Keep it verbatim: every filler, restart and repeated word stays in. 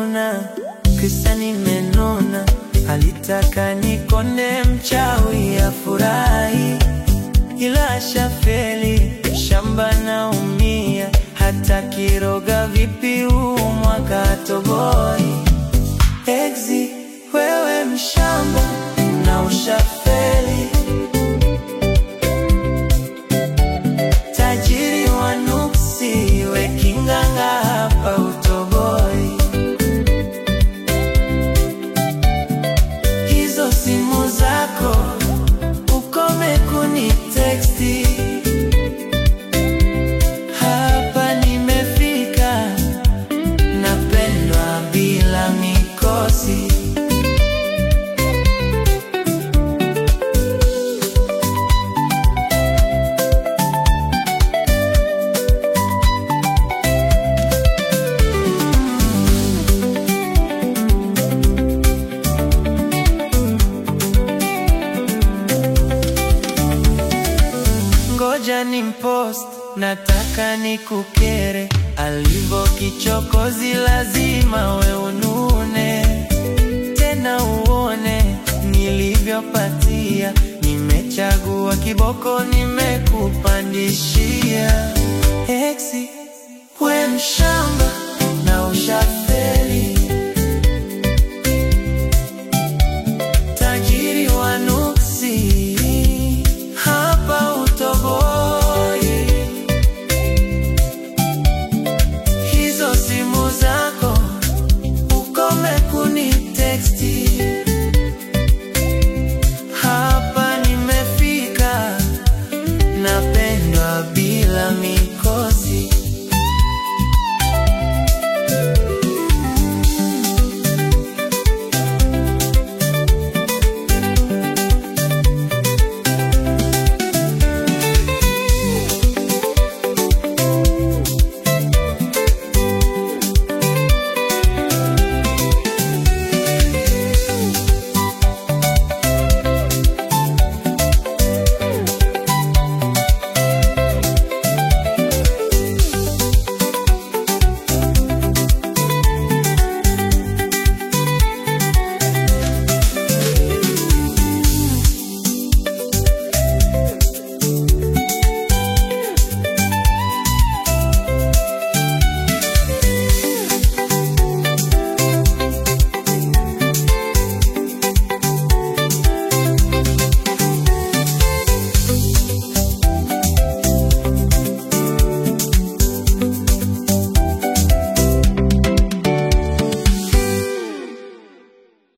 kununa, kisa nimenuna. Alitaka nikone mchawi afurahi, ila ashafeli, shamba naumia. Hata kiroga vipi huu mwaka toboi. Exi, wewe mshamba na ushafeli. Tajiri wa nuksi, we kinganga hapa utoboi. Hizo simu zako ukome kuni texti. Hapa nimefika, napendwa bila mikosi. Ngoja nimpost, nataka nikukere. Alivo kichokozi lazima we unune. Tena uone nilivyopatia, nimechagua kiboko nime